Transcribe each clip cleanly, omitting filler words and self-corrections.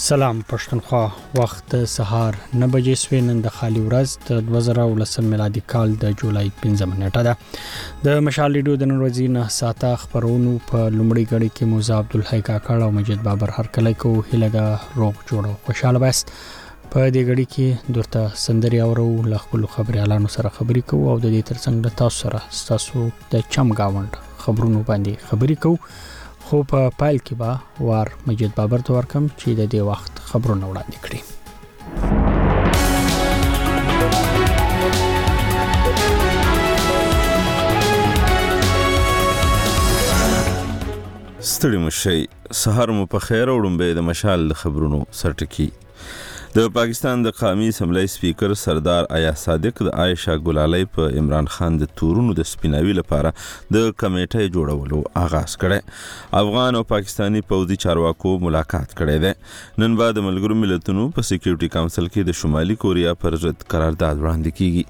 سلام پښتونخوا. وخت سهار 9 بجې سوي. نن د خالي ورځ د 2019 میلادي کال د جولای 15 نیټه ده. د مشال ریډیو د نن ورځې 9 ساعته خبرونو په لومړی غړي کې موسی عبدالحی کاکړ او مجید بابر هر کله کو هلګه روغ جوړو خوشاله بس. په دې غړي کې درته سندري اورو لخپل خبريالانو سره خبري کوو او د دې ترڅنګ د تاسو سره تاسو د چم گاوند خبرونو باندې خبري کوو. خو په پایل کې به وار مجید بابر ته ورکم چې د دې وخت خبرونه وړاندې کړي. ستړي مشي سهار مو په خیر وړم به د مشال خبرونو سرټکی. د پاکستان د قومي اسمبلی سپیکر سردار آیا صادق د عائشہ ګلالۍ په عمران خان د تورونو د سپیناوي لپاره د کمیټې جوړولو آغاز کړي. افغان او پاکستانی پوځي چارواکو ملاقات کړي دي. نن بعد ملګرو ملتونو په سکیورټي کونسل کې د شمالي کوریا پر ضد قرارداد وړاندې کیږي.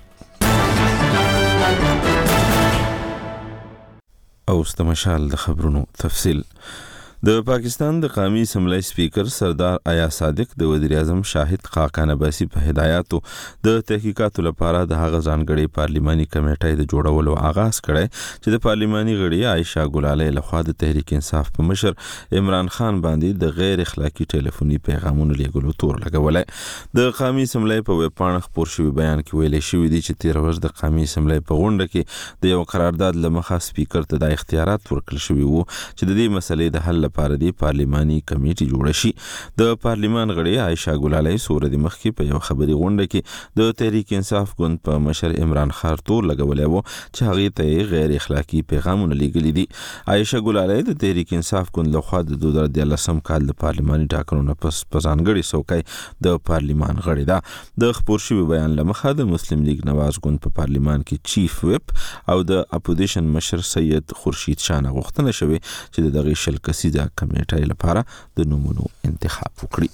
او استمشال د خبرونو تفصیل. د پاکستان د قومي اسمبلی سپیکر سردار آیا صادق د وزیر اعظم شاهد خاقان عباسي په هدایاتو د تحقیقاتو لپاره د هغه ځانګړي پارلیماني کمیټې د جوړولو آغاز کړي چې د پارلیماني غړي عائشہ ګلالۍ لخوا د تحریک انصاف په مشر عمران خان باندې د غیر اخلاقی ټلیفوني پیغامونو لیږلو تور لګولای. د قومي اسمبلی په ویب پاڼه خپور شوی بیان کې ویل شوی دی چې 13 ورځ د قومي اسمبلی په غونډه کې د یو قرارداد لمخه سپیکر ته د اختیارات ورکړل شوی وو چې د دې مسلې د حل لپاره د پارلیماني کمیټې جوړ شي. د پارلیمان غړي عائشہ ګلالۍ سور د مخ کې په یو خبري غونډه کې د تحریک انصاف ګوند په مشر عمران خان تور لګولې وو چې هغه ته غیر اخلاقی پیغامونه لیږلي دي. عائشہ ګلالۍ د تحریک انصاف ګوند لخوا د 2013 کال د پارلیماني ټاکنو پس ځانګړي څوکۍ د پارلیمان غړي ده. د خپور شوی بیان لمخه د مسلم لیگ نواز ګوند په پارلیمان کې چیف ویپ او د اپوزیشن مشر سید خورشید شاه غوښتنه شوې چې د دغه شل کسیزه کمیټې لپاره د نومونو انتخاب وکړي.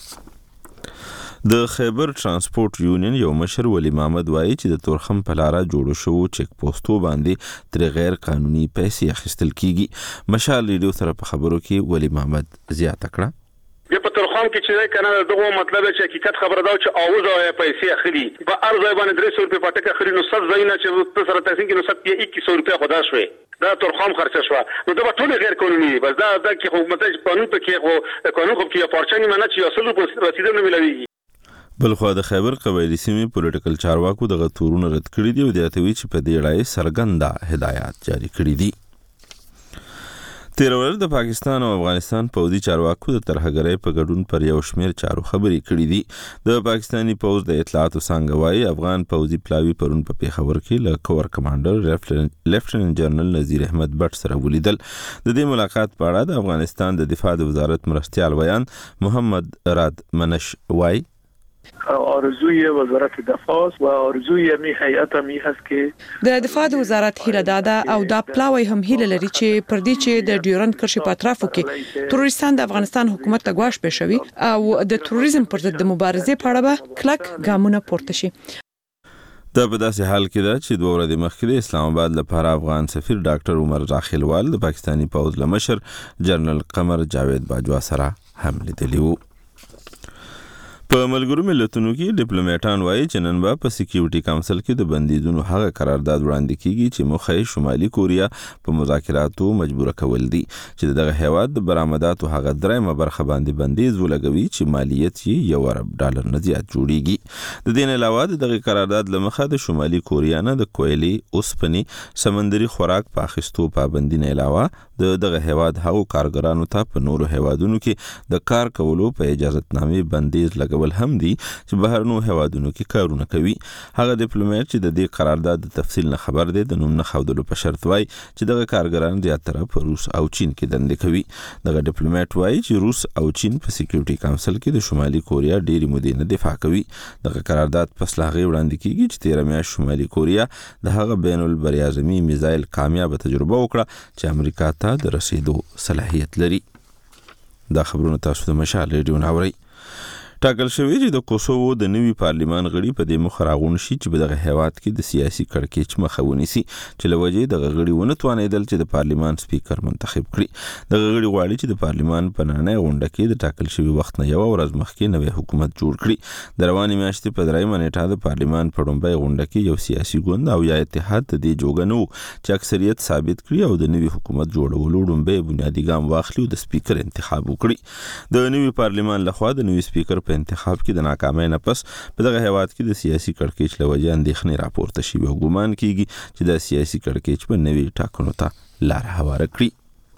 د خیبر ترانسپورت یونین یو مشر ولی محمد وایي چې د تورخم په لار جوړ شو چک پوسټو باندې تر غیر قانوني پیسې اخیستل کیږي. مشال ریډیو سره په خبرو کې ولی محمد زیاته کړه. د پترخان کې چې کنه دغه مطلب چې حقیقت خبره دا چې اوزه یا پیسې اخلي په ارزه باندې 300 روپے پټکه اخلي نو 100 زینه چې په سره تاسو کې نو 100 روپے خدا شوي دا ترخم خرڅ شو نو دا ټول غیر قانوني بس دا کې حکومت قانون په کې خو قانون خو کې پارچنی منه چې اصل په رسیدل نه ملوي. بلخو د خیبر قبایلی سیمې پولیټیکل چارواکو دغه تورونه رد کړی دی او د اتوی چې په دې اړه سرګنده هدایات جاری کړی دي. 13 ورځ د پاکستان او افغانستان پوځي چارواکو د ترهګرۍ په ګډون پر یو شمیر چارو خبري کړې دي. د پاکستانی پوځ د اطلاعاتو څنګه وايي افغان پوځي پلاوی پرون په پیښور کې له کور کمانډر لیفټیننټ جنرال نذیر احمد بټ سره ولیدل. د دې ملاقات په اړه د افغانستان د دفاع د وزارت مرستیال ویان محمد راد منش وايي آرزوی وزارت دفاع و آرزوی می هیئت می هست که د دفاع د وزارت هیله داده او دا پلاوی هم هیله لري چې پر دې چې د ډیورند کرښې په اطرافو کې تروریستان د افغانستان حکومت ته ګواښ پېښوي او د تروریزم پر ضد د مبارزې په اړه به کلک ګامونه پورته شي. دا په داسې حال کې ده چې 2 ورځې مخکې د اسلام آباد لپاره افغان سفیر ډاکټر عمر راخیلوال د پاکستانی پوځ لمشر جنرال قمر جاوید باجوا سره هم لیدلی وو. په ملګرو ملتونو کې ډیپلوماټان وایي چې نن به په سکیورټي کونسل کې د بندیزونو هغه قرارداد وړاندې کیږي چې موخه شمالي کوریا په مذاکراتو مجبور کول دي چې دغه هیواد د برآمداتو هغه درېمه برخه باندې بندیز ولګوي چې مالیت یې $1 نه زیات جوړیږي. د دې نه علاوه دغه قرارداد لمخه د شمالي کوریا نه د کویلي اوسپني سمندري خوراک په اخیستو پابندي نه علاوه دغه هیواد هغو کارګرانو ته په نورو هیوادونو کې د کار کولو په اجازهتنامې بندیز لګوي هم دي چې بهرنو هیوادونو کې کارونه کوي. هغه ډیپلوماټ چې د دې قرارداد د تفصیل نه خبر دی د نوم نه خودلو په شرط وای چې دغه کارګران زیاتره په روس او چین کې دندې کوي. دغه ډیپلوماټ وای چې روس او چین په سکیورټي کونسل کې د شمالي کوریا ډېری مودې نه دفاع کوي. دغه قرارداد پس لا غي وړاندې کیږي چې 13 میاشت شمالي کوریا د هغه بین البریاعظمي میزایل کامیاب تجربه وکړه چې امریکا ته د رسیدو صلاحیت لري. دا خبرونه تاسو د مشال ریډیو ناوړي. ټاکل شوی چې د کوسوو د نوي پارلیمان غړي په دې مخ راغون شي چې په دغه هیواد کې د سیاسي کړکېچ مخه ونیسي چې له وجې دغه غړي ونه توانېدل چې د پارلیمان سپیکر منتخب کړي. دغه غړي غواړي چې د پارلیمان په نننۍ غونډه کې د ټاکل شوي وخت نه یوه ورځ مخکې نوی حکومت جوړ کړي. د روانې میاشتې په 3 نیټه د پارلیمان په لومړۍ غونډه کې یو سیاسي ګوند او یا اتحاد د دې جوګه نه و چې اکثریت ثابت کړي او د نوي حکومت جوړولو لومړی بنیادي ګام واخلي او د سپیکر انتخاب وکړي. د نوي پارلیمان لخوا د نوي سپیکر په انتخاب کې د ناکامۍ نه پس په دغه هیواد کې د سیاسي کړکېچ له وجې اندېښنې راپورته شوي او ګومان کیږي چې د سیاسي کړکېچ په نوي ټاکنو ته لار هواره کړي.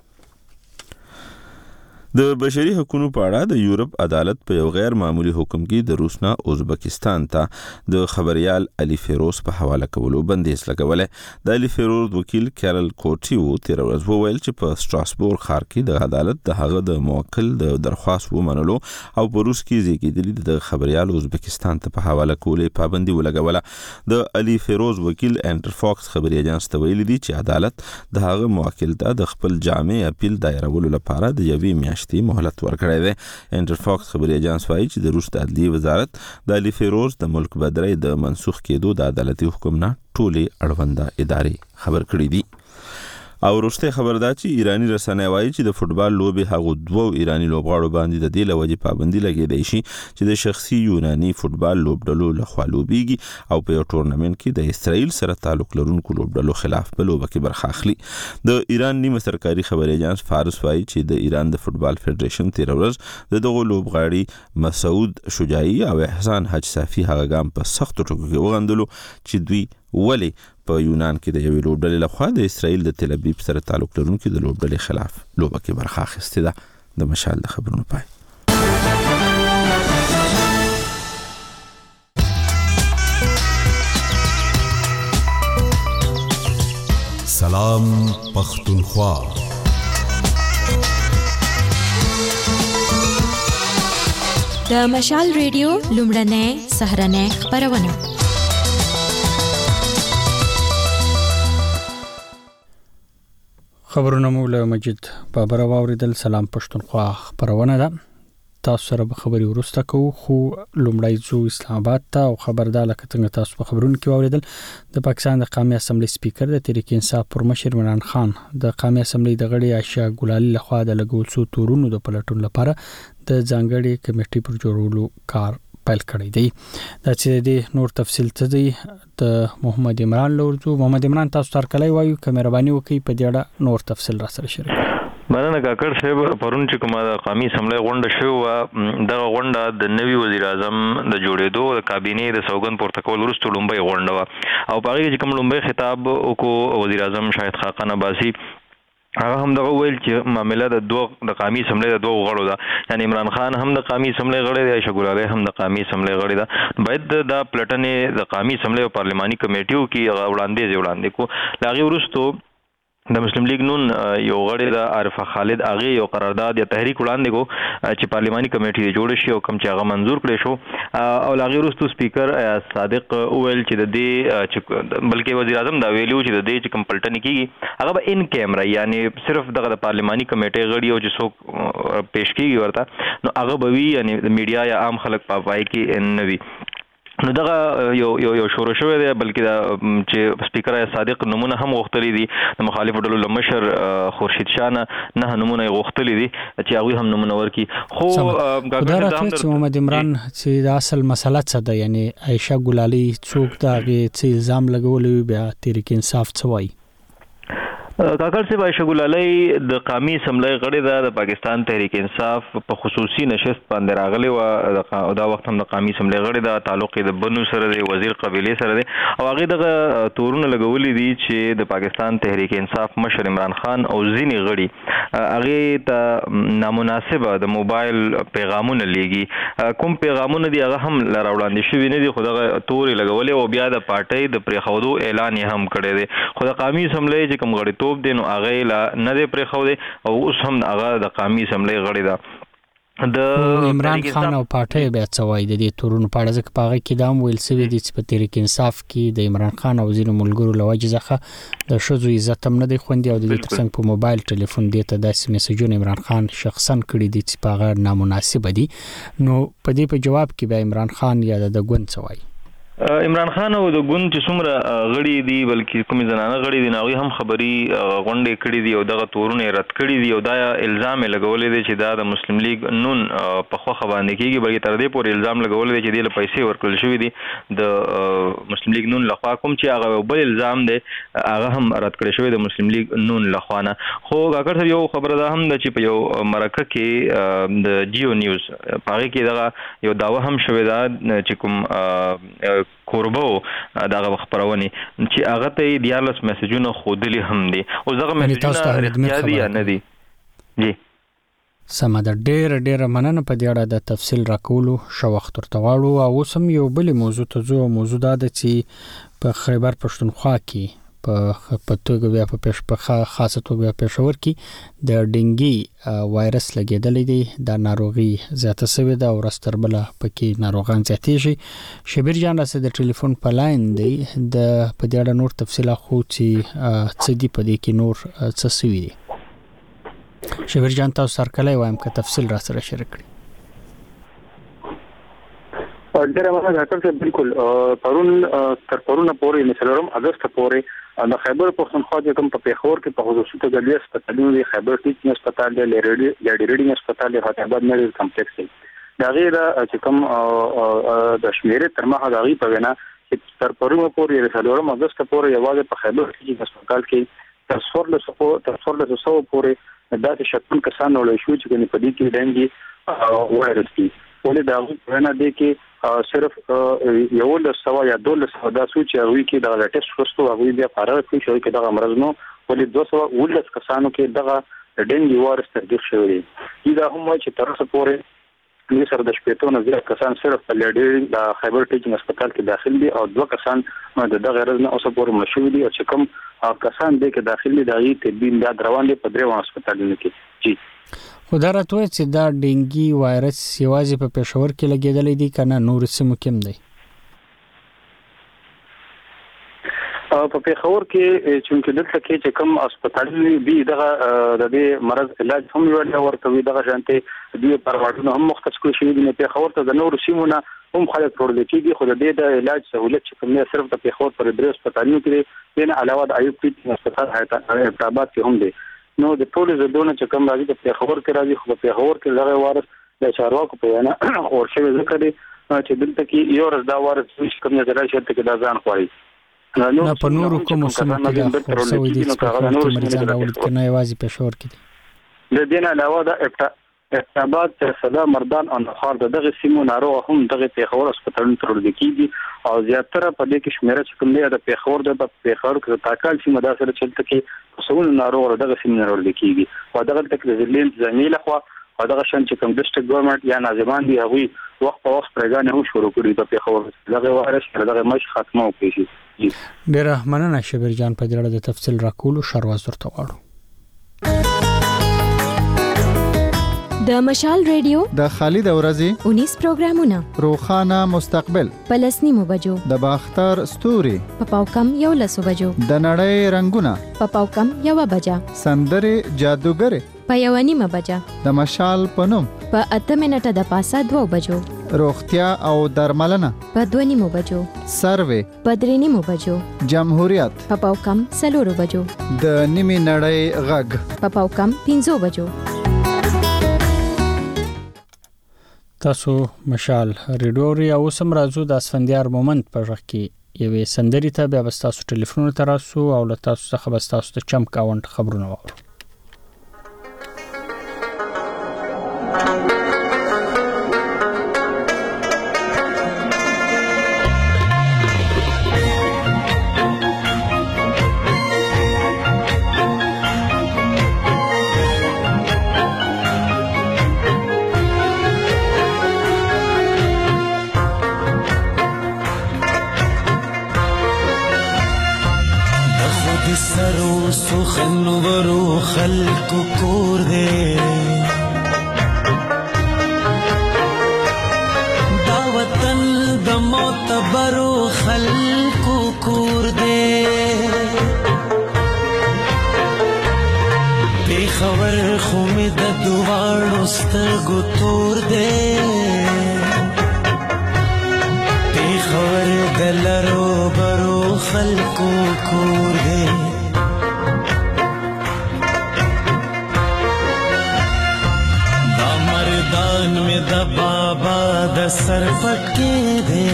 د بشري حقوقو په اړه د یورپ عدالت په یو غیر معمولی حکم کې د روس نه ازبکستان ته د خبريال علي فیروز په حواله کولو بندیز لګولې. د علي فیروز وکیل کارل کوټیو تیر ورځ وویل چې په سټراسبورګ ښار کې د عدالت د هغه د موکل د درخواست ومنلو او په روس کې زیږیدلي د خبريال ازبکستان ته په حواله کولو پابندي ولګوله. د علي فیروز وکیل انټر فاکس خبري اژانس ته ویلي دي چې عدالت د هغه موکل ته د خپل جامع اپیل دایرولو لپاره د یوې میاشتې مهلت ورکړی دی. انټر فاکس خبري اژانس وايي چې د روس د عدلیې وزارت د علي فیروز د ملک بدرۍ د منسوخ کېدو د عدالتي حکم نه ټولې اړونده ادارې خبر کړي دي. او وروسته خبر دا چې ایرانی رسنۍ وایي چې د فوتبال لوبې هغو 2 ایرانی لوبغاړو باندې د دې لوجې پابندي لګیدای شي چې د شخصي یوناني فوتبال لوبډلو لخوا لوبيږي او په یو ټورنمنت کې د اسرائیل سره تعلق لرونکو لوبډلو خلاف په لوبه کې برخه اخلي. د ایران نیمه سرکاري خبري اژانس فارس وایي چې د ایران د فوتبال فدریشن تیر ورځ دغه لوبغاړي مسعود شجاعي او احسان حج صافي هغه ګام په سختو ټکو کې وغندلو چې دوی ولی په یونان کې د یوې لوبډلې لخوا د اسرائیل د تل ابیب سره تعلق لرونکو د لوبډلې خلاف لوبه کې برخه اخیستې ده. د مشال د خبرونو پای. سلام پختونخوا. د مشال ریډیو لومړنۍ سهرنۍ خبرونه. خبرونه مو له مجید بابر واوریدل. سلام پښتونخوا خبرونه ده. تاسو سره به خبري ورسته کوو خو لومړی ځو اسلام آباد ته او خبردار لکه څنګه تاسو په خبرونو کې واوریدل د پاکستان د قومي اسمبلی سپیکر د تحریک انصاف پرمشر عمران خان د قومي اسمبلی د غړي عائشہ ګلالي لخوا د لګول شو تورونو د پلټون لپاره د ځانګړي کمیټې پر جوړولو کار پیل کړی دی. دا چې د نور تفصیل ته دی د محمد عمران لورځو. محمد عمران تاسو تر کله وایو که مهرباني وکړئ په دې اړه نور تفصیل را سره شریک. مننه کاکړ صاحب. پرون چې کومه د قومي اسمبلی غونډه شوې دغه غونډه د نوي وزیر اعظم د جوړېدو د کابینې د سوګند پورته کول وروسته لومړی غونډه وه او په هغې کې چې کوم لومړی خطاب وکړو وزیر اعظم شاهد خاقان عباسي هغه هم دغه ویل چې معامله د قومي اسمبلی د 2 غړو ده. یعنی عمران خان هم د قومي اسمبلی غړی دی، عائشہ ګلالي هم د قومي اسمبلی غړی ده. باید د پلټنې د قومي اسمبلی او پارلماني کمیټیو کې وړاندې کو. لاغي وروسته د مسلم لیگ نون یو غړی د عارفه خالد اغه یو قرارداد یا تحریک وړاندې کو چې پارلماني کمیټې جوړ شي او کوم چې هغه منزور کړي شو او لاغي وروسته سپیکر صادق ویل چې د دې بلکې وزیر اعظم دا ویلو چې د دې چې کوم پلټنې کیږي هغه به ان کیمرا یعنی صرف دغه پارلماني کمیټې غړي او چې څوک پیش کیږي ورته نو هغه به وی یعنی د میډیا یا عام خلک په پای کې ان نوي. نو دغه یو شروع شوی دی بلکې دا چې سپیکر صادق نمونه هم غوښتلی دي د مخالفو ډلو لمشر خورشید شاه نه نمونه غوښتلی دي چې هغه هم نمونه ورکي. خو ګاګر محمد عمران چې د اصل مسله څه ده یعنی عائشہ ګلالي څوک دا چې الزام لګولې بیا تحریک انصاف څه وایي؟ کاکړ صاحب عائشہ ګلالي د قومي اسمبلی غړي ده د پاکستان تحریک انصاف په خصوصي نشست باندې راغلي او دا وخت هم د قومي اسمبلی غړي ده تعلق د بنو سره دی وزیر قبيله سره دی او هغه دغه تورونه لګولې دي چې د پاکستان تحریک انصاف مشر عمران خان او ځینی غړي هغه ته نامناسبه د موبایل پیغامونه لېږي کوم پیغامونه دي هغه هم لراوړاندې شوی نه دي خو دغه توري لګولې او بیا د پارټۍ د پریخودو اعلان یې هم کړی دی خو د قومي اسمبلی چې کوم غړي دین او هغه لا نه دی پرې خو دی او اوس هم هغه د قومي اسمبلی غړي ده. د عمران خان او پاټي بیا څوای د دې تورونو په اړه ځکه پاغه کې دام ویل سوي د تحریک انصاف کې د عمران خان او ځینو ملګرو لوجه ځخه د شذو عزت هم نه دی خوندي او د دې ترڅنګ په موبایل ټلیفون دې ته داسې میسجونه عمران خان شخصا کړی دي چې پاغه نامناسب دي نو په دې په جواب کې به عمران خان یا د ګوند څوای عمران خان او د ګوند چې څومره غړي دي بلکې کومې زنانه غړي دي ناوی هم خبري غونډې کړې دي او دغه تورونه رد کړي دي او دا الزام لګولې دي چې دا د مسلم لیگ نون په خوخه باندې کېږي بلکې تر دې پورې الزام لګولې دي چې د پیسې ورکړل شوې دي د مسلم لیگ نون لخوا کوم چې هغه بل الزام دی هغه هم رد کړی شوی د مسلم لیگ نون لخوا نه خو کاکړ صاحب یو خبره ده هم چې په یو مرکه کې د جیو نیوز پاره کې دغه یو داوا هم شوی دا چې کوم کوربو دغه خبرونه چې هغه ته دیالس میسجونه خودلی هم دي او دغه میسجونه رښتیا دي یا نه دي جی سمه ده ډېر مننه په دې اړه د تفصیل راکولو شو وخت ورته غواړو او اوس هم یو بل موضوع ته ځو موضوع دا ده چې په خیبر پښتونخوا کې په توګه بیا په خاصه توګه پېښور کې د ډینګي وایرس لګیدلې دی د ناروغي زیاته شوې ده او رستربله پکې ناروغان زیاتېږي شبیر جان راسه د ټلیفون په لاین دی د په دې اړه نور تفصیلات خو چې څه دی په دې کې نور څه سوي دي شبیر جان تاسو سرکلای وایم که تفصیل را سره شریک کړئ ډېر مننه ډاکټر صاحب بالکل تر پرونه پورې مثلرم اگست پورې د خیبر پښتونخوا چې کوم په پیښور کې په خصوصي توګه د هسپتالونو دی خیبر ټیچینګ هسپتال دی لیډي ریډینګ هسپتال دی فاطمه میډیکل کمپلیکس دی دا غیر چې کوم د شمیرې تر مخه د غي په وینا چې تر پرونه پورې مثلرم اگست پورې یوازې په خیبر ټیچینګ هسپتال کې تر 1400 پورې د شکمن کسانو له شو چې په دې کې ډنګي وایرس دی ولې دا وینا دی کې صرف یو له سوا یا دوه له سوا د سوچ یوي کې د ټیسټ فرستو هغه بیا قرار کړی شو چې دا مرز نو ولې 200 کسانو کې دغه ډنګي وایرس تصدیق شوی دی دا هم چې تر اوسه پورې د سر د شپېتو نه زیات کسان صرف په لیډي د خیبر ټیچینګ هسپتال کې داخل دي او دوه کسان د دغه غرض نه اوسه پورې مشهور دي او چې کوم کسان دي کې داخلي دي طبي امداد روان دي په درو هسپتالونو کې جی خو دا راته چې دا ډینګي وایرس یوازې په پېښور کې لګیدلې دي کنه نور سیمو کې هم دی په پیښور کې چې دلته کې چې کوم هسپتالونه دي دغه د دې مرض علاج هم ورته ورته دغه شانتي د پرواړو هم مختص کړی شوی دی په پیښور ته د نور سیمونه هم خلک ورول کېږي خو د دې د علاج سہولت چې کوم صرف د پیښور پر درې هسپتالونو کې دین علاوه د ایوب ټیچینګ هسپتال حیدرآباد کې هم دی نو د ټول زدونه چې کوم راځي په پیښور کې راځي خو په پیښور کې دغه وارث د چارواکو په وینا ورشي ذکر دي چې دلته کې یو ورځ دا وارث چې کوم ځای شته کې دا ځان خوړي نه په نورو کوم سیمو کې د سوي دي چې نور مریضان راوړل کنه یوازې پېښور کې د دین علاوه د احتمالات تر صدا مردان او نخار دغه سیمو ناروغ هم دغه پیښور هسپتالونو ته ورل کېږي او زیاتره په دې کې شمیره چې کوم دی د پیښور د پیښور کې تاکال سیمه دا سره چلته کې څومره ناروغ دغه سیمه ورل کېږي او دغه تکلیفین ځانې لخوا او دغه شان چې کوم ډیسټریکټ ګورنمنت یا ناظمان دی هغه وخت په وخت پرېګانې هم شروع کړي په پیښور دغه وایرس دغه مش ختمه وکړي ډېر مننه شبیر جان په دې اړه د تفصیل راکولو شروع ورته غواړو د مشال ریډیو د خالد اورزی 19 پروګرامونه روخانه مستقبل پلسنیمو بجو د باختر ستوري په پاوکم یو لسو بجو د نړۍ رنگونه په پاوکم یو بجا سندره جادوګر په یو نیمه بجا د مشال پنوم په 8 منټه د پاسه 2 بجو روغتیا او درملنه په 2 نیمو بجو سروې په 3 نیمو بجو جمهوریت په پاوکم سلورو بجو د نیمه نړۍ غږ په پاوکم 5 بجو تاسو مشال ریډوري او سم راځو د اسفندیار مومنت په ځخ کې یوې سندري ته بیا تاسو ټلیفون ته راسو او له تاسو څخه تاسو ته چمکاوند خبرونه وورو خلکو کور دی معتبرو خلقو کور دے بے خبر خو می د دواړو سترګو تور دے بے خبر د لرو برو خلقو کور دے دا مردان می د بابا د سر پټکې دے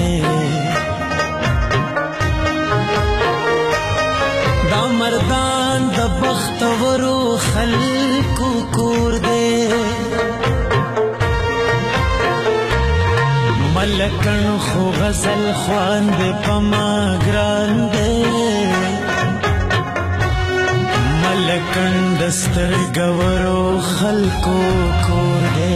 دا مردان د بختورو خلقو کور دے ملکن خو غزل خوان دے پما گران دے ملکن دستر گورو خلقو کور دے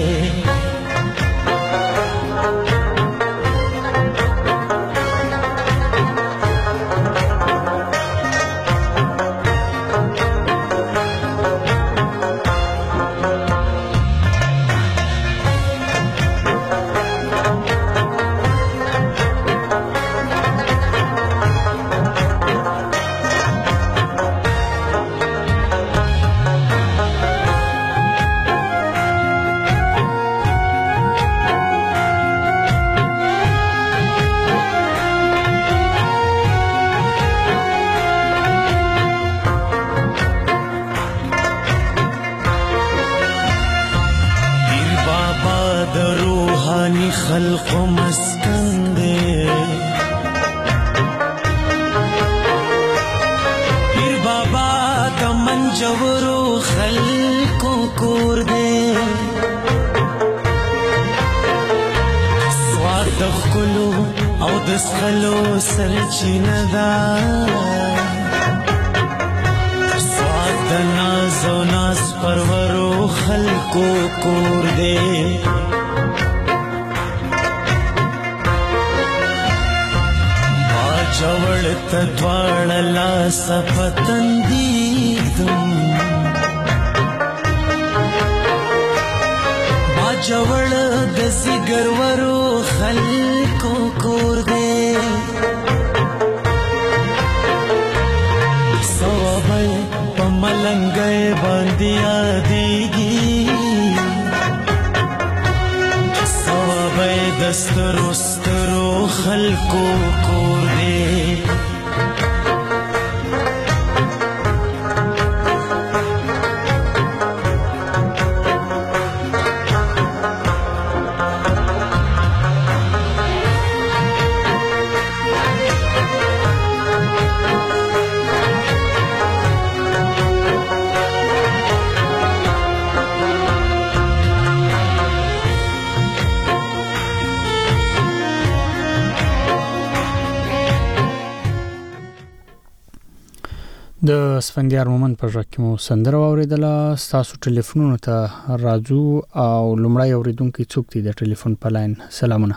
خلق مسکن دے پیر بابا د منجورو خلق کور دے سواد د خلو او د سخلو سرچینه دا سواد د ناز و ناز پرورو خلق کور دے جوړ تدوار لا سپتن دیدم با جوړ د زیګر ورو خلکو کور دے سوابای په ملنګي باندې یادېږي سوابای دسترو سترو خلکو کور دے د اسفندیار مومن په ژغ کې مو سندره واوریدله. ستاسو ټلیفونونو ته راځو او لومړی اوریدونکي څوک دي د ټلیفون په لاین؟ سلامونه.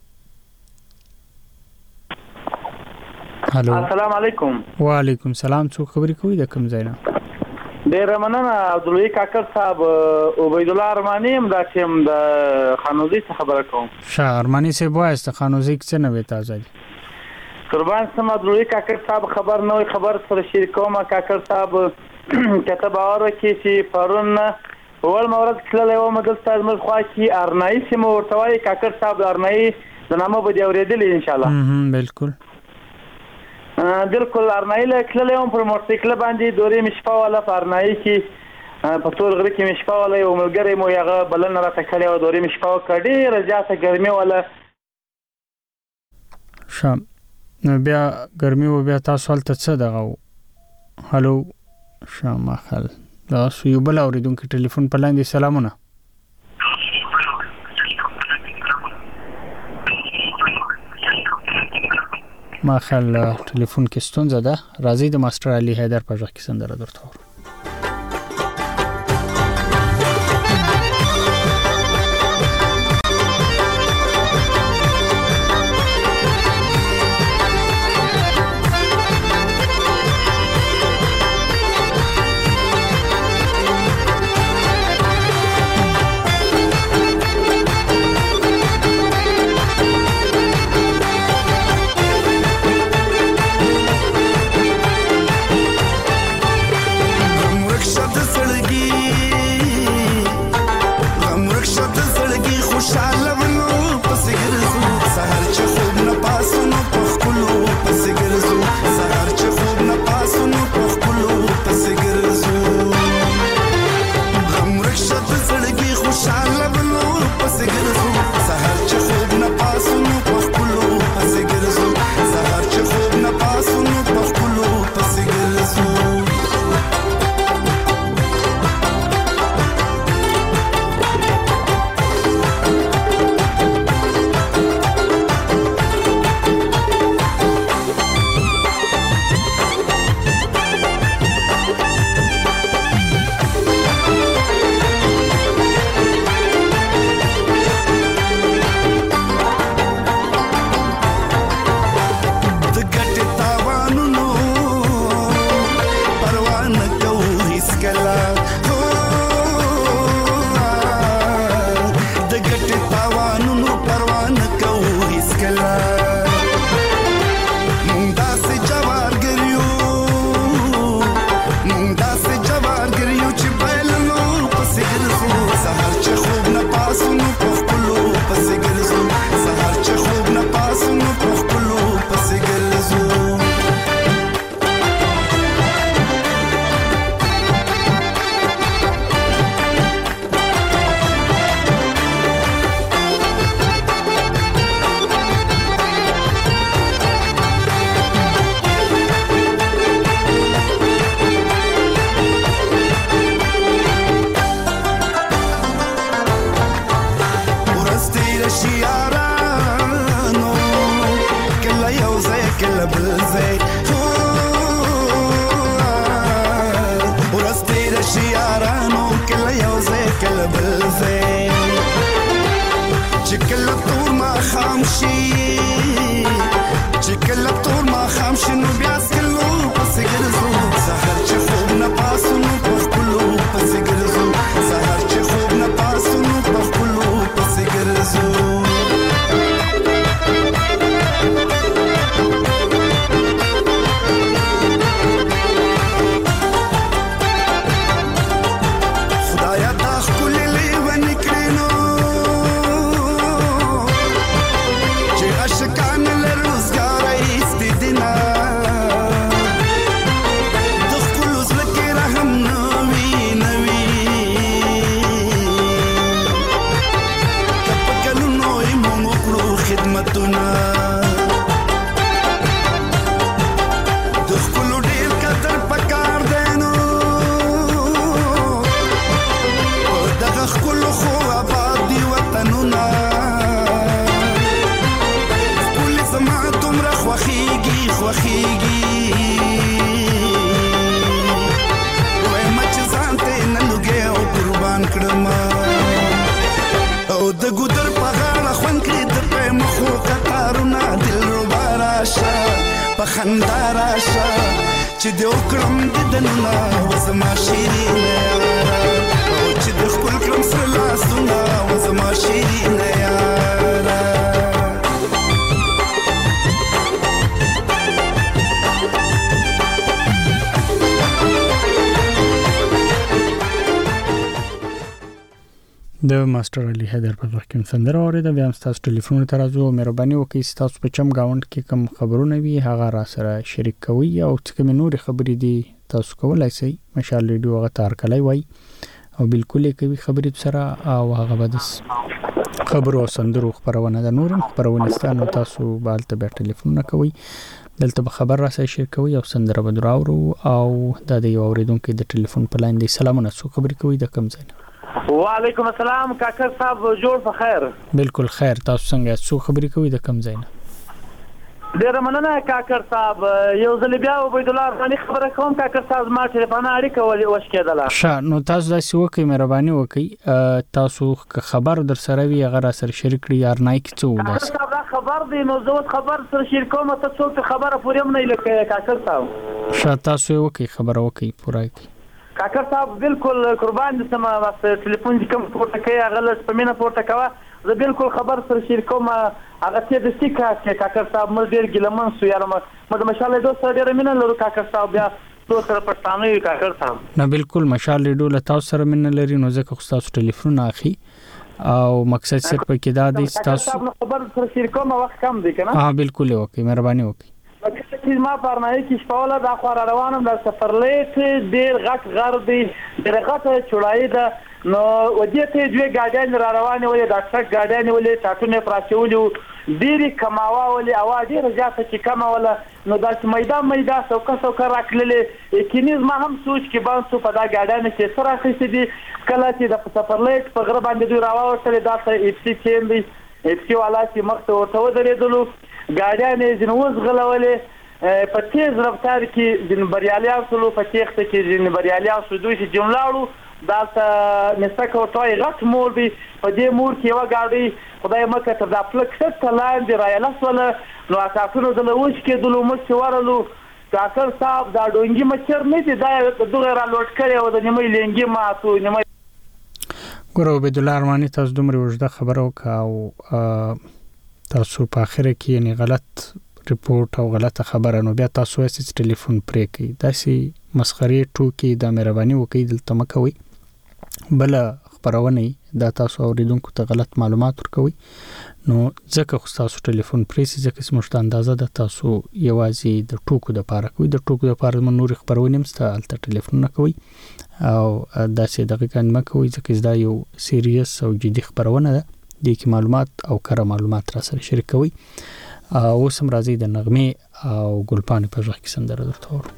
هالو السلام علیکم. وعلیکم السلام. څوک خبرې کوي د کوم ځای نه؟ ډیر مننه عبدالوهی کاکړ صاحب. عبید الله ارمانی هم دا چې د خانوزي څخه خبره کوم. ښه ارمانی صاحب وایي د خانوزي څه نه وي تازه دي؟ قربان سم عبدالوهی کاکړ صاحب خبر نوې خبر سره شریک کوم. کاکړ صاحب کته باور کې چې پرون اول مورد کله و مدل ستاسو مخ خوا کې ارنای سیمه ورته وایي. کاکړ صاحب ارنای د نامو به دی اورېدلې ان شاء الله. بالکل بالکل ارنای له کله هم پر موټرسایکل باندې دورې مشپا ولا ارنای کې په ټول غره کې مشپا ولا یو ملګری مو یغه بلن راته کړی او دورې مشپا کړي رجاته ګرمي ولا شام بیا ګرمي و بیا تاسو هلته څه دغه هلو شام خل دا یو بل اوریدونکو ټلیفون په لاندې. سلامونه. ما خل ټلیفون کې ستونزه ده. راځي د ماستر علي حیدر په ژغ کې سندره درته وره. یو ځای کله بل ځای ورځ تېره شي یارانو کله یو ځای کله بل ځای چې کله تور ماښام شي چې کله تور ماښام شي نو بیا سکلو پسې ګرځو سهار چې خوب نه پاسو نو په خپلو پسې ګرځو سهار چې خوب نه پاسو نو په خپلو پسې ګرځو خدایا دا ښکلې لیونې کړې نو چې عاشقان له روزګاره ایستې دي نه د ښکلو زړه کې رحم نه وي نه وي که په کلونو یې مونږ وکړو خدمتونه د ښکلو ډېر قدر پکار دی نو په دغه ښکلو خو آباد دي وطنونه ښکلې زما دومره خوښېږي خوښېږي وایم چې ځان ته یې نه لوګی او قربان کړمه او د ګودر په غاړه خوند کړي د پیمخو قطارونه دلربا راشه په خندا راشه چې د وکړم دیدنونه وزما شیرینه یاره او چې د ښکل کړم سره لاسونه وزما شیرینه یاره د ماستر علي حیدر په وخت کې سندره اوریده بیا هم تاسو ټلیفون ته راځو مهرباني وکړئ تاسو په چم گاوند کې کوم خبرونه وي هغه را سره شریک کوئ او څه کوم نور خبرې دي تاسو کولای شئ مشال ریډیو هغه تار کلای وای او بالکل کوي خبرې سره او هغه بس خبرو سندرو خبرونه د نورم خبرونه ستانو تاسو بالته به ټلیفون نه کوئ دلته به خبر را سره شریک کوئ او سندره به دراورو او د یو اوریدونکو د ټلیفون په لاین دی سلامونه څو خبرې کوي د کم ځای وعلیکم السلام کاکر صاحب جوړ په خیر بالکل خیر تاسو څنګه څو خبرې کوي د کم ځای ډیر مننه کاکر صاحب یو ځل بیا عبید الله افغاني خبره کوم کاکر صاحب ما ټلیفون اړیکه وشکېدله نو تاسو داسې وکړئ مهرباني وکړئ تاسو خبر در سره وي هغه سره شریک کړئ یار نه کی څه وداس خبر دی نو زه خبر سره شریک کوم ته څوک خبره پورې نه لکه کاکر صاحب تاسو وکړئ خبره وکړئ پوره کاکر صاحب بالکل قربان دي سم واسه ټلیفون کوم پورته کوي هغه له سپمینه پورته کوي زه بالکل خبر سره شیر کوم هغه ته د سټیکا کې کاکر صاحب مر ډیر ګلمن سو یاره مده مشاله دوه سره ډیر مینه لرو کاکر صاحب بیا دوه سره پښتانه یو کاکر صاحب نه بالکل مشاله ډول تاسو سره مینه لري نو ځکه خو تاسو ټلیفون اخی او مقصد صرف کې دا دی تاسو خبر سره شیر کوم وخت کم دی کنه بالکل وکي مهرباني وکي چې ما پرنای کې شپاله د خور روانم د سفر لیټ ډیر غټ غر دی ډیر غټ چړای ده نو ودې ته دوی ګاډیان را روانې ولې د ټرک ګاډیان ولې ټاټونه پراچولو ډیری کماوه ولې اواز ډیر زیاته چې کماوله نو داس میدان څوکه راکللې کینیز ما هم سوچ کې باندې په دا ګاډیان کې سره خېسې دي کله چې د سفر لیټ په غره باندې دوی راوړل دا اف سی چین دی اف سی والا چې مخته ورته ودرېدلو ګاډیان جنوز غلولې په تیز رفتار کې د بریالیا سلو په تیخته کې د بریالیا سودوي چې جملاړو دا نسکه ورته غټ مور دی په دې مور کې یو ګاډي خدای مکه تر د خپل کښت لاندې رايلاس ولا نو اساسونو د لوش کې د لومش ورلو کاکر صاحب دا ډونګي مچر نه دي دا دغه را لوټ کړي او د نیمه لنګي ماتو نیمه ګورو عبد الله ارمانی تاسو دومره وجده خبرو او تاسو په اخر کې یعنی غلط ریپورت او غلطه خبره نو بیا تاسو یې ټلیفون پرې کړئ داسې مسخري ټوکی د مهرباني وکړئ دلته مکوئ بل خبرونه دا تاسو اوریدونکو ته غلط معلومات ورکوي نو ځکه خو تاسو ټلیفون پرې سي ځکه سمشت اندازه د تاسو یوازې د ټوکو د پاره کوي د ټوکو د پاره من نور خبرونه مستالته ټلیفون نه کوي او داسې دقیقاً مکوئ ځکه دا یو سیریس او جدي خبرونه ده د کی معلومات او کره معلومات را سره شریک کوي او سم راځي د نغمه او ګلپانې په ځخ کې سندره درته ورو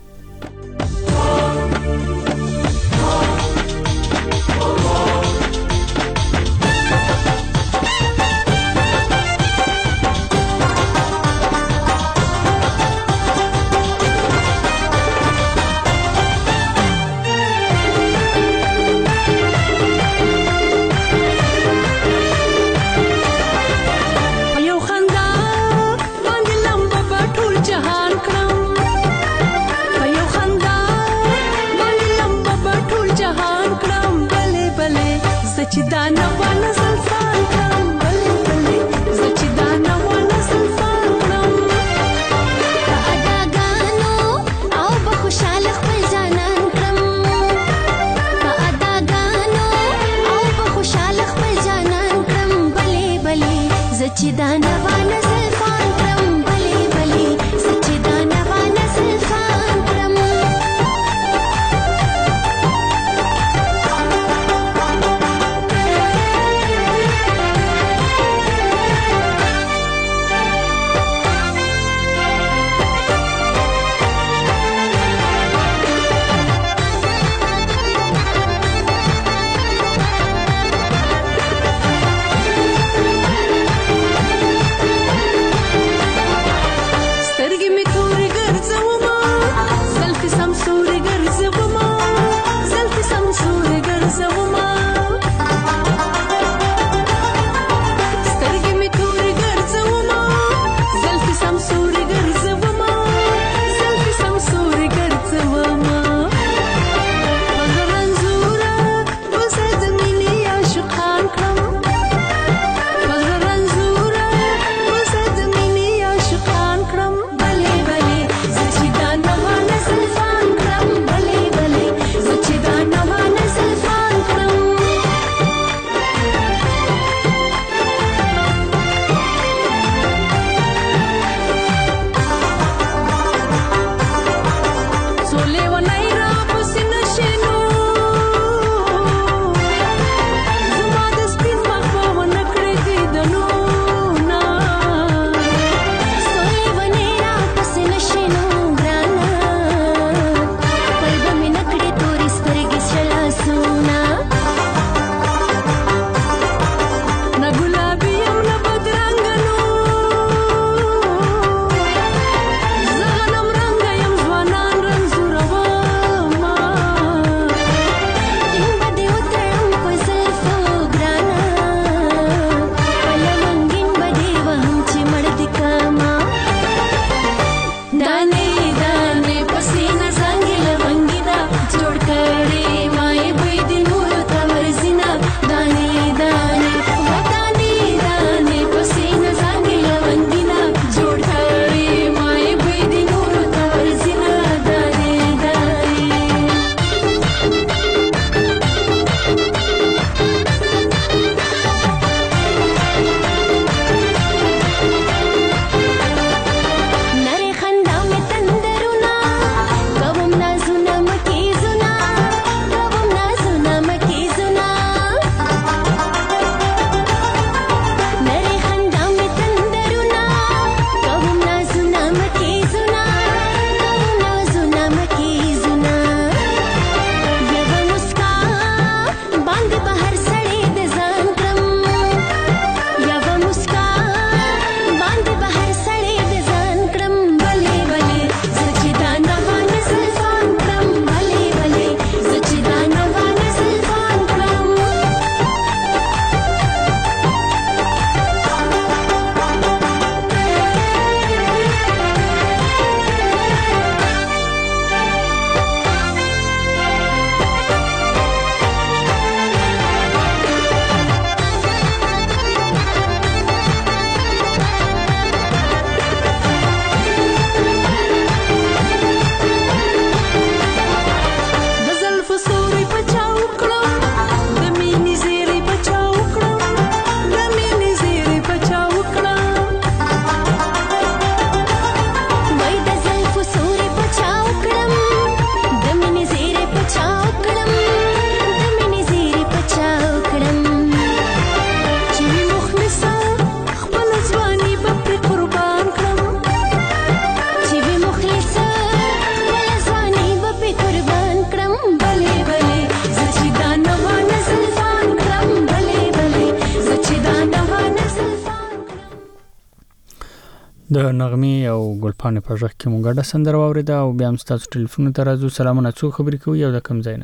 د نغمې او ګلپانې په ژغ کې مونږ ګډه سندره واوریده او بیا هم ستاسو ټلیفون ته راځو. سلامونه، څوک خبرې کوي او د کوم ځای نه؟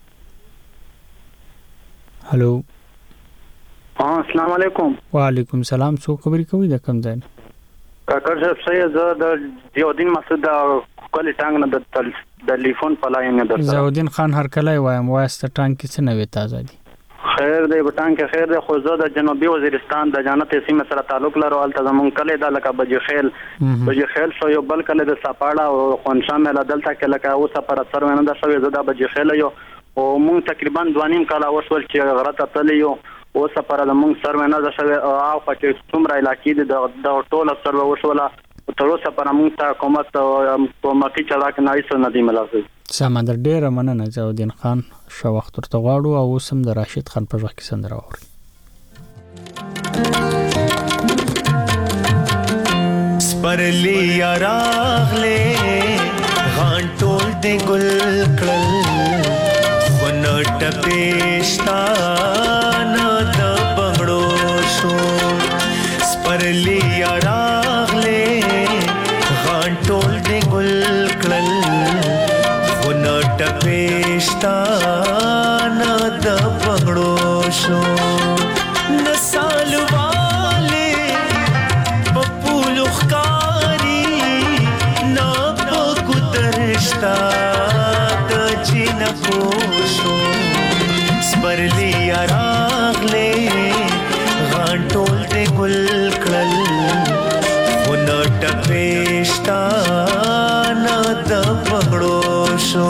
هلو. السلام علیکم. وعلیکم السلام. څوک خبرې کوي د کوم ځای نه؟ کاکر صاحب زه د ضیاءالدین مسعود کلی ټانګ نه د ټلیفون په لاین نه درته. ضیاءالدین خان هرکلی وایم، وایسته ټانګ کې څه نوې تازه دي؟ خیر دی بټان کې خیر دی، خو زه د جنوبي وزیرستان د جانت سیمه سره تعلق لرم. الته زمون کله د لکه بجې خیل شو یو بل کله د سپاړه او خونشا مله دلته کې لکه اوسه پر اثر ونه د شوې زه د بجې خیل یو او مون تقریبا 2.5 کال اوسول چې غرته تل یو اوس لپاره د موږ سروې نه شوی او چې څومره علاقې د ټوله سروې وشوله تر اوسه پر موږ ته حکومت کومتي چلاک نه ایسو نه دی ملاسي سمندر ډیره مننه ضیاءالدین خان شو وخت ورته غواړو او سم د راشد خان په ځخ کې سندره اوري سپرلی راغله غان ټول د ګل کړل ونټ پېشتا نه د بغړو شو سپرلی راغله غان ټول د ګل کړل ونټ پېشتا نه د بغړو شو نسالواله پپول خکاری نا پکترشتا د جنکو شو سپرلی راغله غان ټول د ګل کړل ونټ پېشتا نه د بغړو شو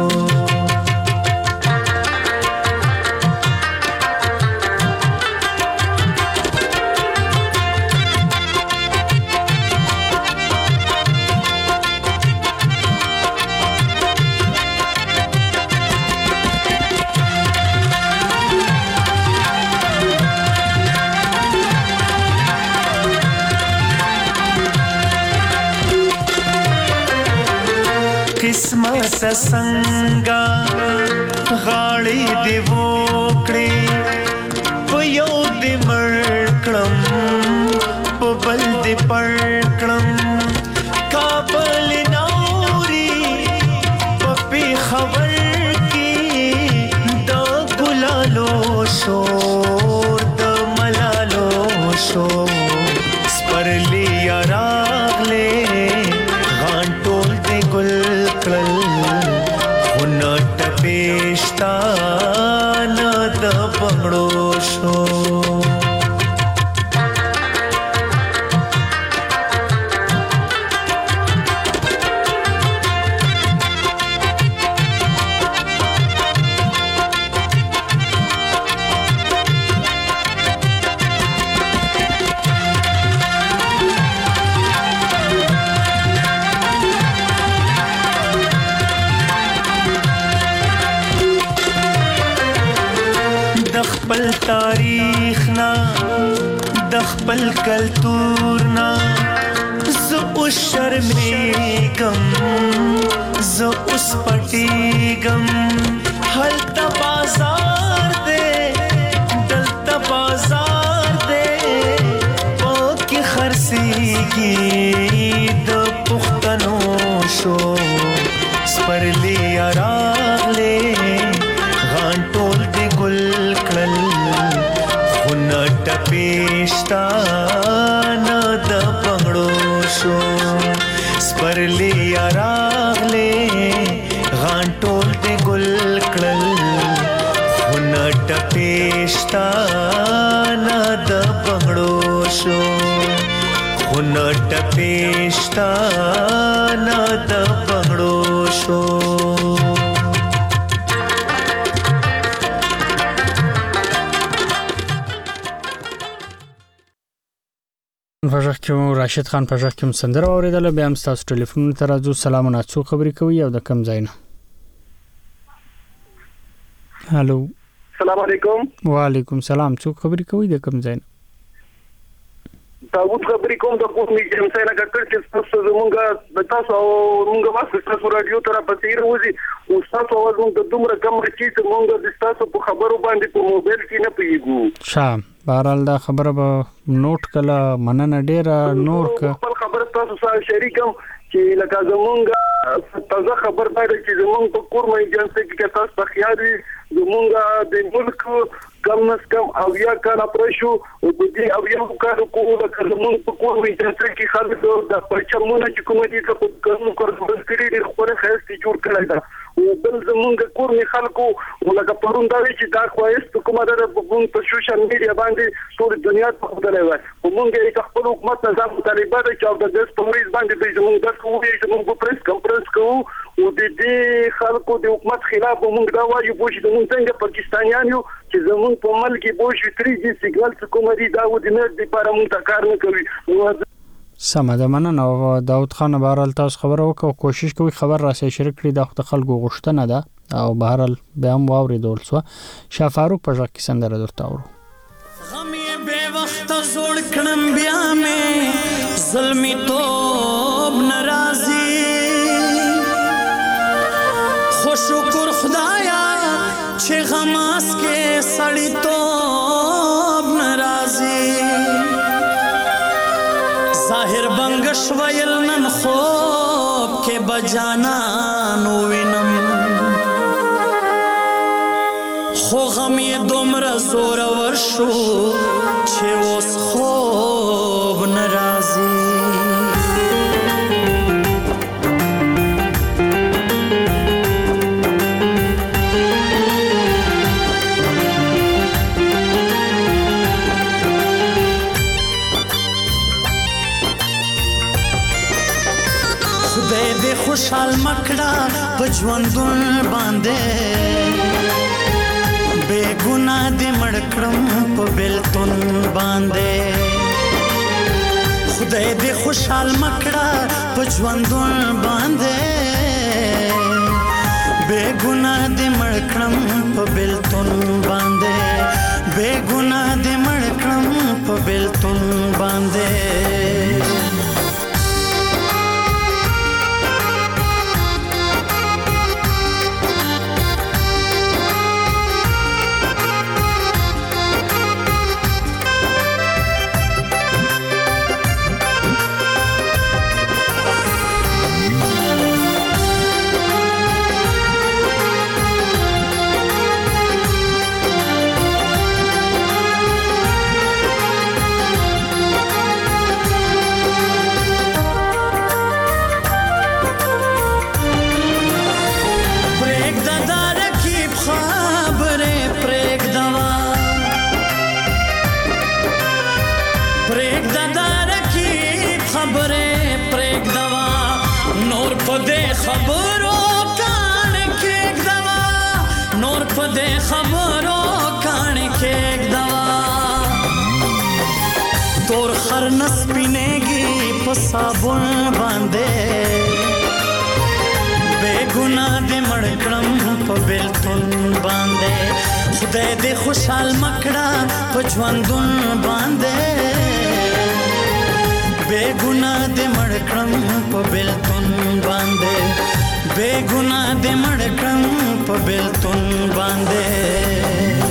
قسمت څنګه غاړې دی وکړې په یو دی مړکړم په بل دی پړکړم کابل نوري په خبر کې د ګلالو شور د ملالو شور سپرلی راغله غان ټول دی ګل ونټ پېشتا نه د بغړو شو خپل تاریخ نا د خپل کلتور نا زه اوس شرمېږم زه اوس پټېږم هلته بازار دی دلته بازار دی پکې خرڅېږي د پښتنو شو سپرلی راغلې غان ټول دی ګل کړل ونټ پېشتا نه د بغړو شو سپرلی راغلې غان ټول دی ګل کړل ونټ پېشتا نه د بغړو شو ونټ پېشتا نه د بغړو شو پښه کې راشد خان پښه کې سندره اوریدله بیا هم تاسو ټلیفون ته راځو سلامونه څو خبرې کوي او د کم ځای نه هالو السلام علیکم وعلیکم سلام څو خبرې کوي د کم ځای نه داوود خبرې کوم د کوم میډیم څخه نه کړ چې تاسو زمونږه د تاسو مونږه واسه تاسو رادیو تر په تیر وځي او تاسو وزن د دومره کم چې مونږه د تاسو په خبرو باندې په موبایل کې نه پیګو شام بهرحال دا خبره به نوٹ کله مننه ډیره نور خپل خبره تاسو سره شریکم چې لکه زمونږه تازه خبر دا چې زمونږ په کور مې جنسه کې تاسو په خیال زمونږه د ملک کم نس کم او یا کاله پرشو او د دې او یو کارو کوله زمونږ په کور مې جنسه کې خالص د پرچمونه چې کوم دي څه په کوم کور کړی ډېر خپل خاص جوړ کړی دا او بل زمونږ کور مې خلکو ولکه پرون دا چې دا خوایست کومه ده په سوشل میډیا باندې ټول دنیا په خبره وای ومونږ یې خپل حکومت نظام طالبان چې د دې پولیس باندې زمونږ د کومې زمونږ پریس کانفرنس کوو او د دې خلکو د حکومت خلاف ومونږ دا وایو چې موږ څنګه پاکستانیان یو چې زمون په ملک کې بوشي 3G سیګنال حکومتي دا و د نت لپاره مونږ ته کار نه کوي. سمه ده، مننه. داود خان بهرحال تاسو خبره وکړو، کوشش کوي خبر راسي شریک کړي، د خلکو غوښتنه ده او بهرحال به هم واوریدل شو. شاه فاروق په ځکه سندره درته اورو. غم یې بے وخت زوړ کړم بیا مې ظلمي توب ناراضي، خو شکر خدایا چې غماس کې سړی توب ناراضي، ظاهر بنگش ویل نن خوب کې بجانا نو وینم، خو غم یې دومره زور ورشو چې اوس خوب ناراضي. خدای دې خوشحال مکړه په ژوندون باندې، بے گناہ دے مڑکڑم پا بیلتون باندے، خدای دے خوشحال مکڑا پا جواندون باندے، بے گناہ دے مڑکڑم پا بیلتون باندے، بے گناہ دے مڑکڑم پا بیلتون باندے. صابون باندې بے گناہ دے مړکړم په بیلتون باندې، خدای دې خوشحال مکړه په ژوندون باندې، بے گناہ دے مړکړم په بیلتون باندې، بے گناہ دے مړکړم په بیلتون باندې.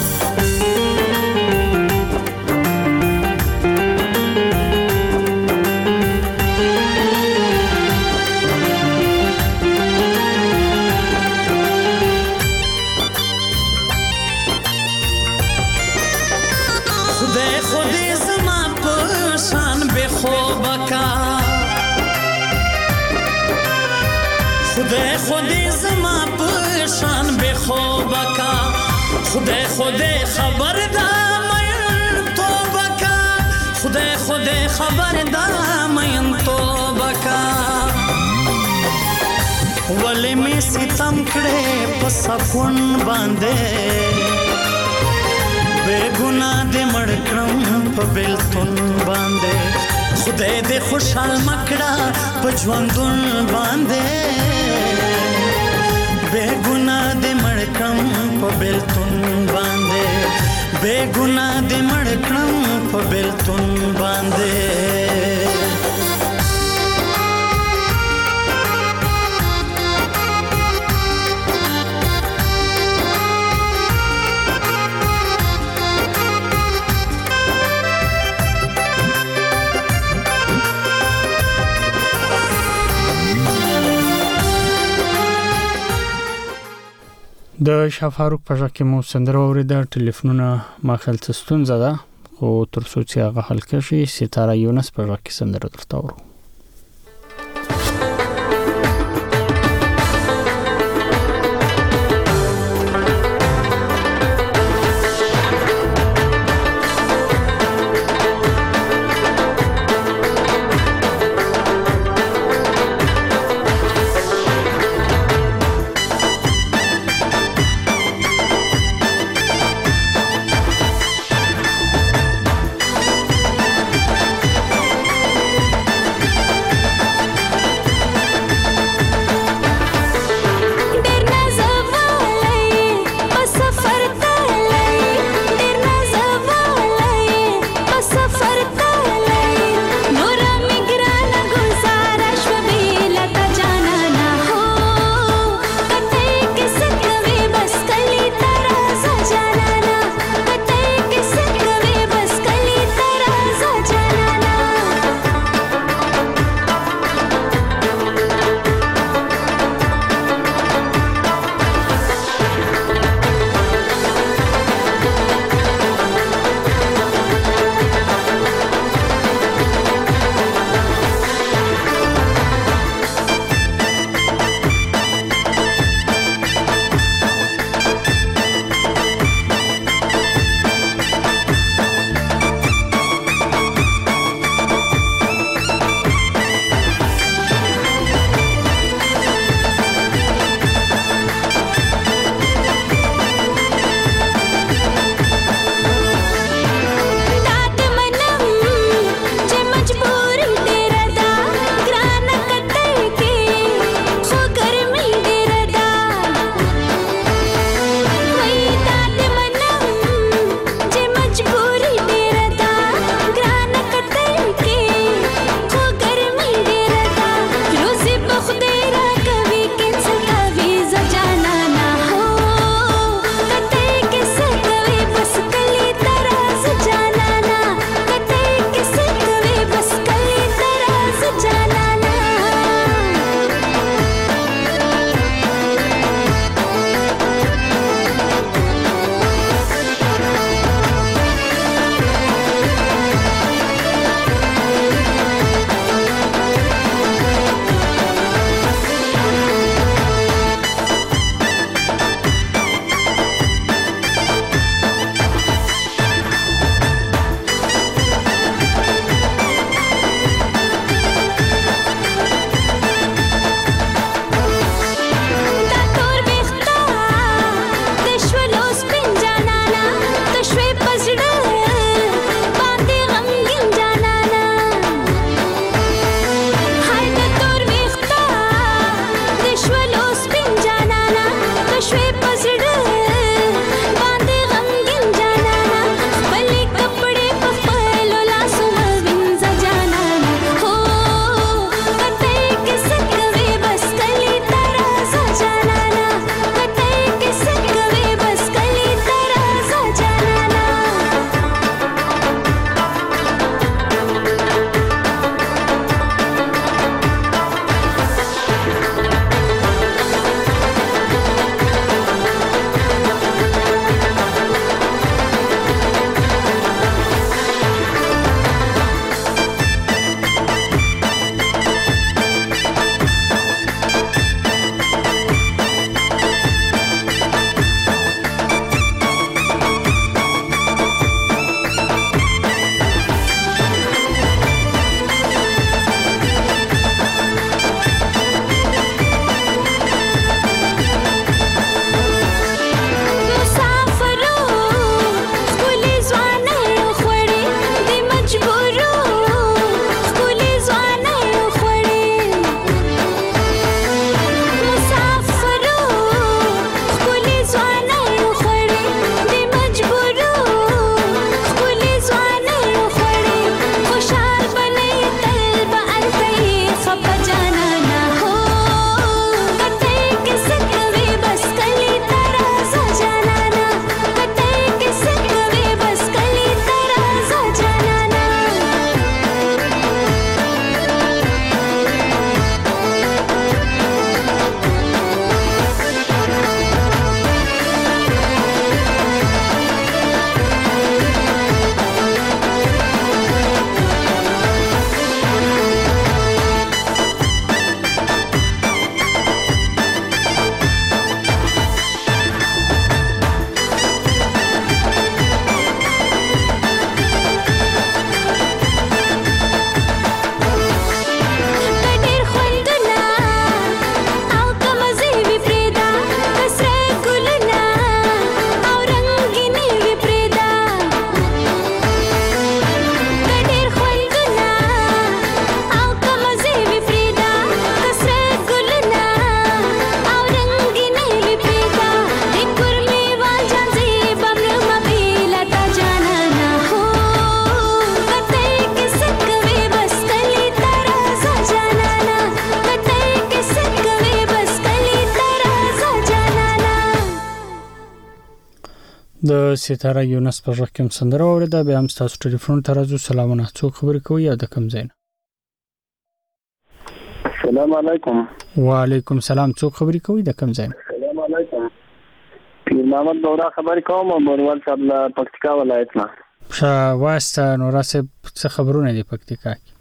خدای خودی زما پشان بے خوبا کا، خدای خودی خبر دا مین توبہ کا، خدای خودی خبر دا مین توبہ کا. ولی می ستم کړه په سکون باندې، بے گناہ دې مړ کړم په بیلتون باندې، خدای دې خوشحال مکړه په ژوندون باندې، بے گناہ دے مڑکم پا بیلتون باندے، بے گناہ دے مڑکم پا بیلتون باندے. د شاه فاروق په ځکه مو سندره اوریده، ټلیفونونه ما خپل ستونزه ده، خو تر څو چې هغه حل کړي ستاره یونس په ځکه سندره درته اورو. د ستاره یونس په ژغ کې سندره اوریده. بیا هم تاسو ټلیفون ته راځو. سلامونه، څوک خبرې کوي یا د کوم ځای؟ السلام علیکم. وعلیکم سلام، څوک خبرې کوي د کوم ځای؟ السلام علیکم. پیر محمد دورا خبرې کوم او بروال صاحب له پکتیکا ولایت نه. واسطه نورا صاحب څه خبرونه دي پکتیکا کې؟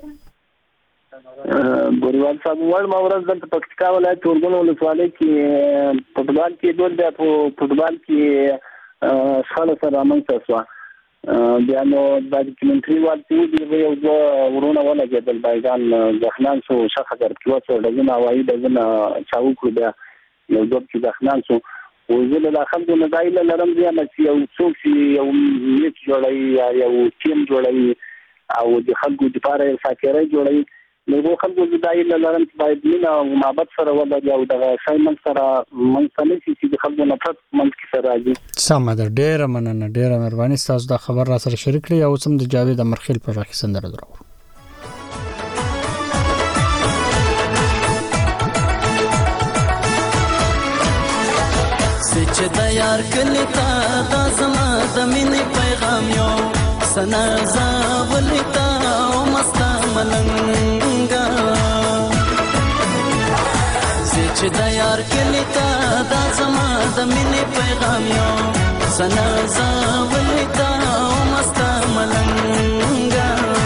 بروال صاحب ول مورز د پکتیکا ولایت ورګون ولسوالۍ کې فوټبال کې ډول د فوټبال کې خاله سره موږ تاسو بیا نو د ډاکومنټري والتي دی یو ورونه ولا کېدل بایدان ځخنان سو شخه در کیو څو دغه نوایي دغه چاو کړ بیا یو دوب چې ځخنان سو وزله داخل د نګایله لرم دی چې یو څوک یو نیټ جوړي یو ټیم جوړي او د خلکو لپاره ساکره جوړي نو خلکو د دایله لرم باید نه محبت سره ولا یو د شایمن سره منځلې چې د خلکو نفرت منځ کې سره راځي. سم ده، ډېر مننه، ډېر مهرباني تاسو دا خبر را سره شریک کړی. او سم د جاوید امرخیل په ژغ کې سندره درو. چې د یار کلی تا دا زما د مینې پیغام یو سنا زاولی تا او مستا ملنګا چې د یار کلی تا دا زما د مینې پیغام یو سنا زاولی تا او مستا ملنګا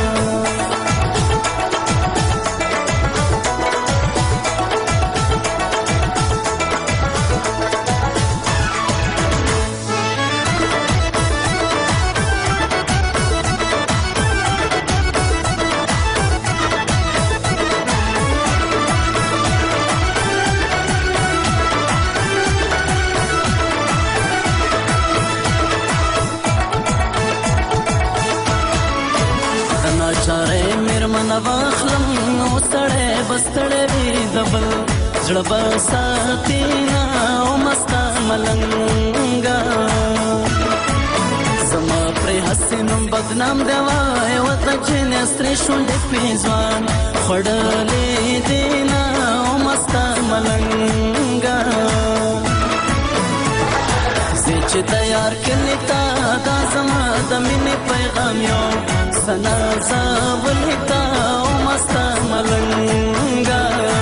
نواخلم نو سړې بستړې وی دبل زړه بساتینا او مستا ملنګا زما پر حسینم بدنام دیوای وته چې نستری شونډې پیزوان خړلې دینا او مستا ملنګا چې تیار کلی تا دا زما د مینې پیغام یو سنا زاولی تا او مستا ملنګا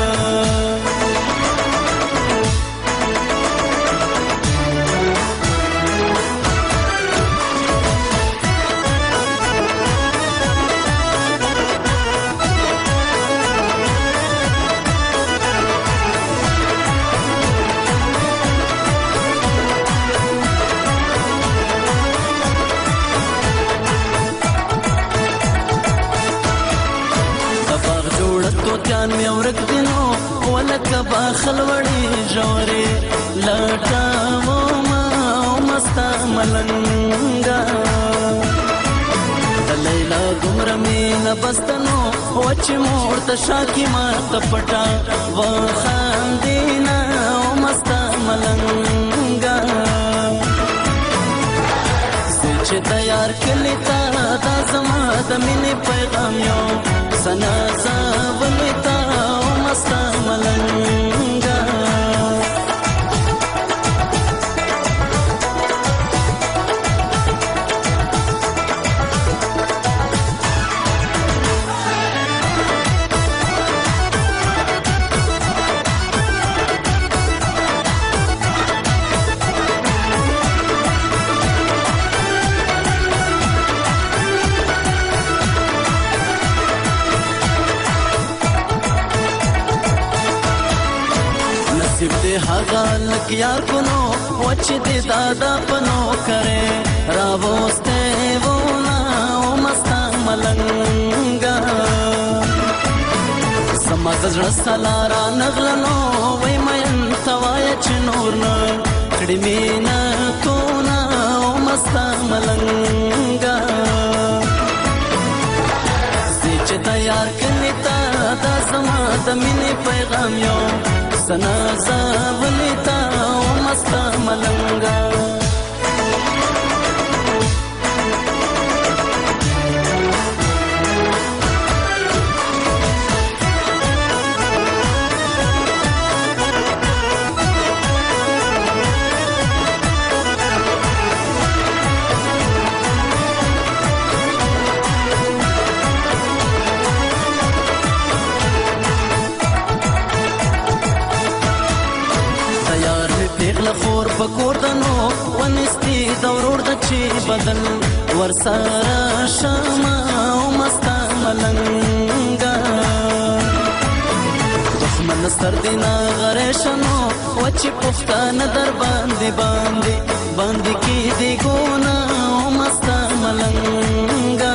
جان می ورک دینو ولکه باخل وړي جوړي لټاو ما مستا ملنګا د لیلا ګمر می لبستنو وچ مور ته شاکی ما تپټا و خاندینا مستا ملنګا چې تیار کلی تا دا زما د مینې پیغام یو سنا زاولی تا او مستا ملنګا نصیب دې هغه لک یار کنو وچ دې دادا پنو کرے راوسته ونا او مستا ملنګا سما زړه سلارا نغلنو وای مې توای چې نور نه کړي مینا کو نا او مستا ملنګا چې تیار کړی تا دا سما د مینې پیغام یو سنا زاولی تا او مستا ملنګا پکوردنو ونستي دورور د چی بدل ورسره شمع او مستا ملنګا دښمن ستر دینا غریشنو وچی پختانه در باندې کی دی ګونا او مستا ملنګا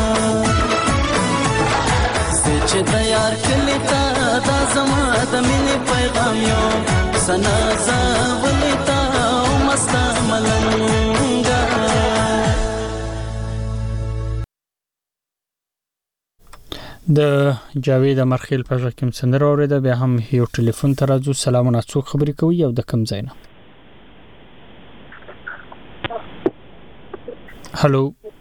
چې د یار کلی تا دا زما د مینې پیغام یو سنا زولتا او مستا ملنګا د جاوید امرخیل په ژکم سندره اوریده بیا هم یو ټلیفون ته راځو. سلامونه، څوک خبرې کوي او د کوم ځای نه؟ هلو،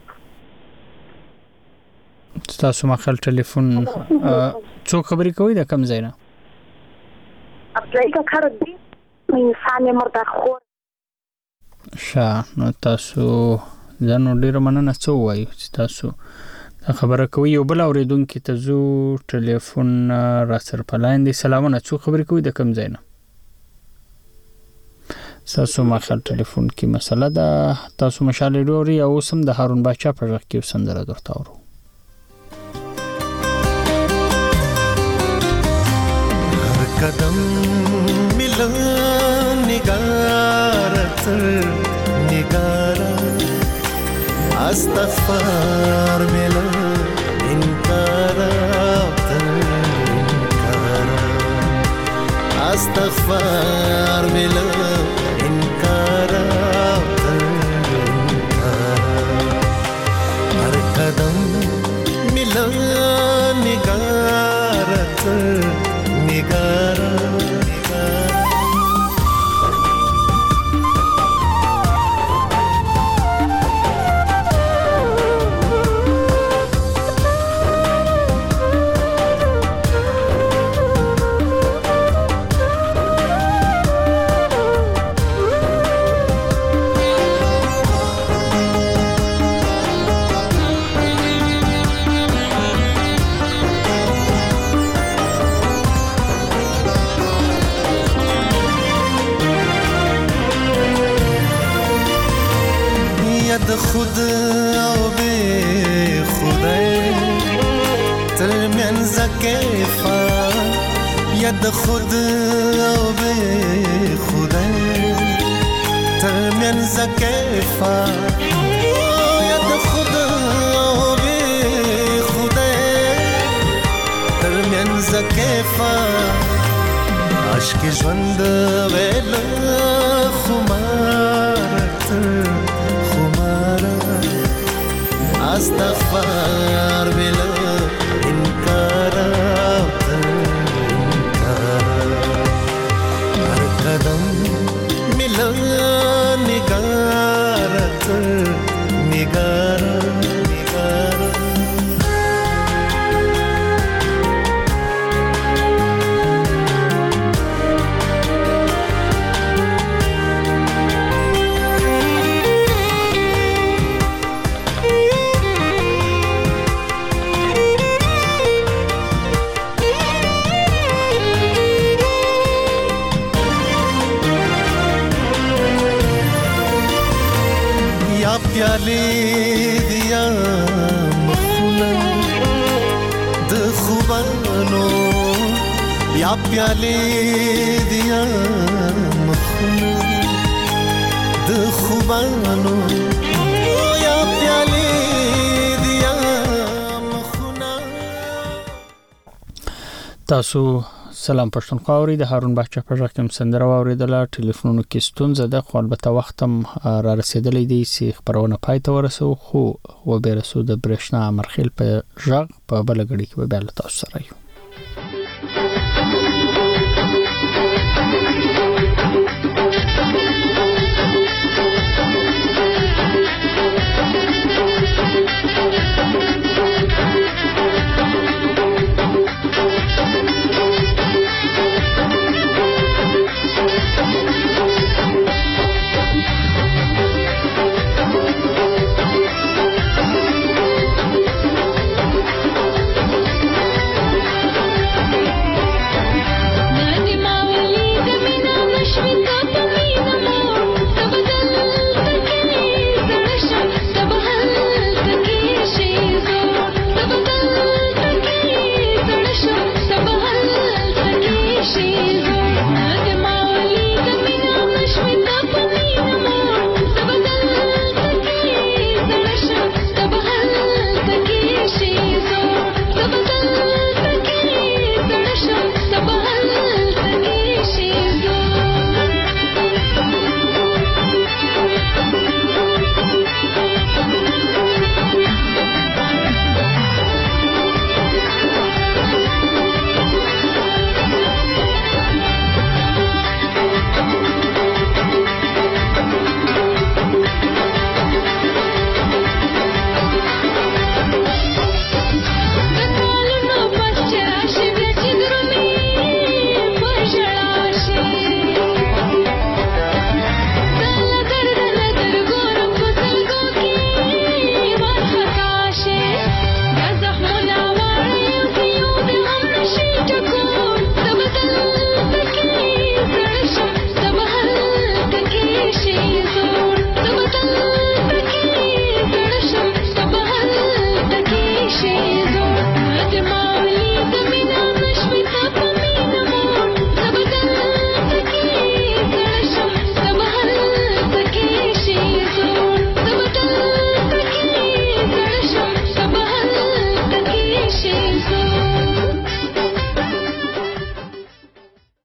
تاسو مخال ټلیفون څوک خبرې کوي د کوم ځای نه؟ ابلایګه کار دی انسان مرده خور شا نو تاسو ځنو ډیر مننه څو وایو چې تاسو خبره کوي. یو بل اوریدونکو ته زو ټلیفون را سر پلاین دي. سلامونه، څوک خبرې کوي د کوم ځای نه؟ تاسو مخال ټلیفون کې مسله ده. تاسو مشال ډوري او سم د هارون باچا پر ژغ کې سندره درته اورو. قدم ملا نگارت نگارا استغفار ملا انکارا انکارا استغفار ملا انکارا انکارا ہر قدم ملا نگارت نگارا خود او بی خدای ترمنز کیفا ید خود او بی خدای ترمنز کیفا ید خود او بی خدای ترمنز کیفا عشق ژوند ویل خمارت استغفار بلا انکار ہر قدم ملا نگارت نگارا نگارا پیالی دیا مخونه د خوبانو یا پیالی دیا مخونه د خوبانو یا پیالی دیا مخونه. تاسو سلام پښتونخوا اوري د هارون باچا په ژغ کې سندره واوریدله. ټلیفونونو کې ستونزه ده خو البته وخت هم را رسیدلی دی چې خبرونه پای ته ورسو خو و به رسو د برېښنا امرخیل په ژغ په بل غړي کې به بیا تاسو سره یو. شي